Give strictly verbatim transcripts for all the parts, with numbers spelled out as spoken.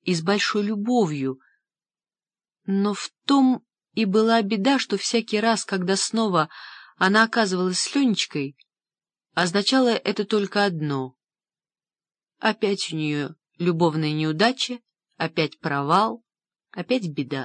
и с большой любовью. Но в том и была беда, что всякий раз, когда снова она оказывалась с Ленечкой, означало это только одно. Опять у нее любовная неудача, опять провал, опять беда.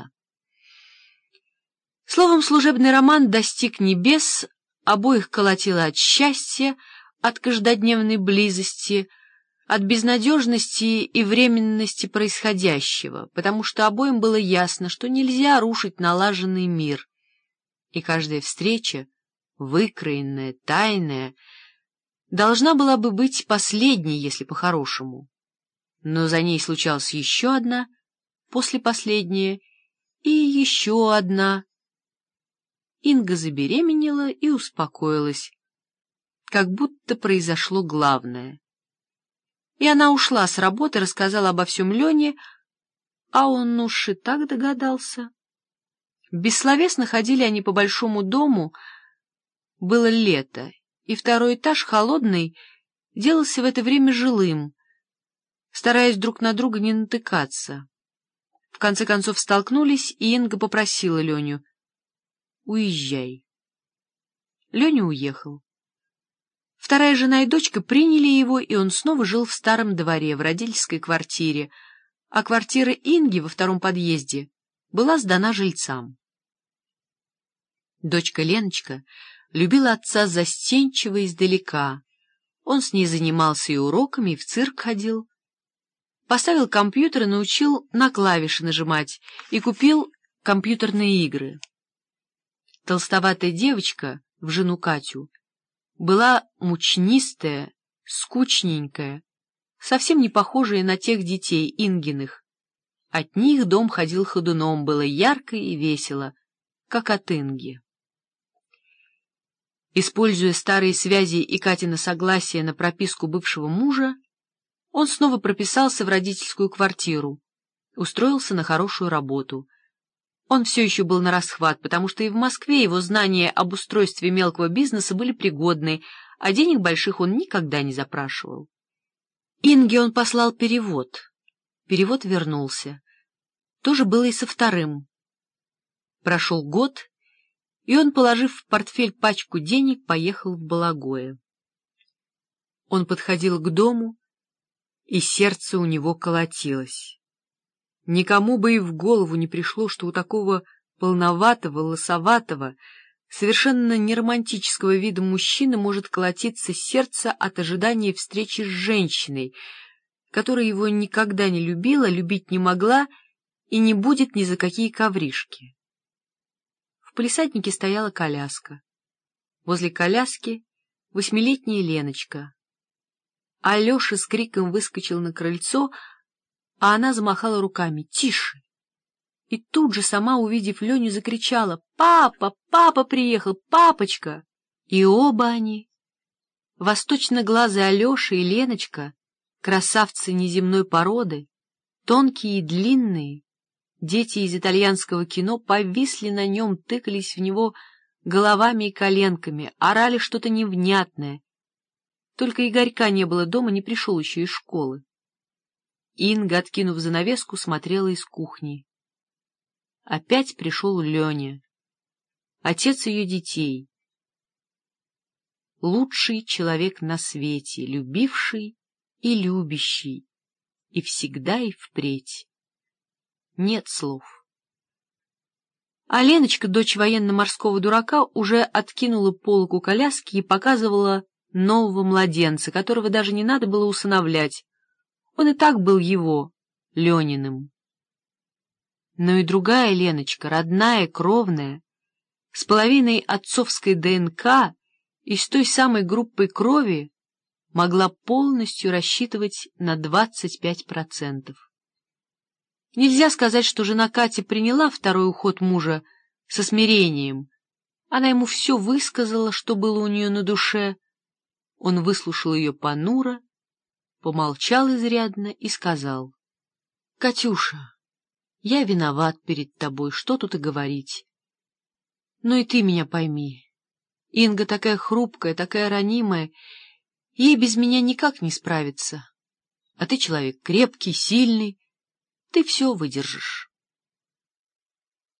Словом, служебный роман достиг небес, обоих колотило от счастья, от каждодневной близости, от безнадежности и временности происходящего, потому что обоим было ясно, что нельзя рушить налаженный мир, и каждая встреча, выкроенная, тайная, должна была бы быть последней, если по-хорошему. Но за ней случалась еще одна, после последняя, и еще одна. Инга забеременела и успокоилась, как будто произошло главное. И она ушла с работы, рассказала обо всем Лене, а он уж и так догадался. Бессловесно ходили они по большому дому, было лето, и второй этаж, холодный, делался в это время жилым, стараясь друг на друга не натыкаться. В конце концов столкнулись, и Инга попросила Леню: «Уезжай». Леня уехал. Вторая жена и дочка приняли его, и он снова жил в старом дворе, в родительской квартире, а квартира Инги во втором подъезде была сдана жильцам. Дочка Леночка любила отца застенчиво издалека. Он с ней занимался и уроками, и в цирк ходил. Поставил компьютер и научил на клавиши нажимать, и купил компьютерные игры. Толстоватая девочка в жену Катю была мучнистая, скучненькая, совсем не похожая на тех детей Ингиных. От них дом ходил ходуном, было ярко и весело, как от Инги. Используя старые связи и Катина согласие на прописку бывшего мужа, он снова прописался в родительскую квартиру, устроился на хорошую работу. Он все еще был нарасхват, потому что и в Москве его знания об устройстве мелкого бизнеса были пригодны, а денег больших он никогда не запрашивал. Инге он послал перевод. Перевод вернулся. То же было и со вторым. Прошел год, и он, положив в портфель пачку денег, поехал в Балагое. Он подходил к дому, и сердце у него колотилось. Никому бы и в голову не пришло, что у такого полноватого, лосоватого, совершенно неромантического вида мужчины может колотиться сердце от ожидания встречи с женщиной, которая его никогда не любила, любить не могла и не будет ни за какие ковришки. В палисаднике стояла коляска. Возле коляски восьмилетняя Леночка. Алеша с криком выскочил на крыльцо, а она замахала руками: «Тише!» И тут же, сама увидев Леню, закричала: «Папа! Папа приехал! Папочка!» И оба они, восточноглазый Алеша и Леночка, красавцы неземной породы, тонкие и длинные, дети из итальянского кино, повисли на нем, тыкались в него головами и коленками, орали что-то невнятное. Только Игорька не было дома, не пришел еще из школы. Инга, откинув занавеску, смотрела из кухни. Опять пришел Леня, отец ее детей. Лучший человек на свете, любивший и любящий, и всегда и впредь. Нет слов. А Леночка, дочь военно-морского дурака, уже откинула полок коляски и показывала нового младенца, которого даже не надо было усыновлять. Он и так был его, Лениным. Но и другая Леночка, родная, кровная, с половиной отцовской ДНК и с той самой группой крови, могла полностью рассчитывать на двадцать пять процентов. Нельзя сказать, что жена Кати приняла второй уход мужа со смирением. Она ему все высказала, что было у нее на душе. Он выслушал ее понуро, помолчал изрядно и сказал: «Катюша, я виноват перед тобой, что тут и говорить. Но и ты меня пойми. Инга такая хрупкая, такая ранимая, ей без меня никак не справиться. А ты человек крепкий, сильный. ты все выдержишь.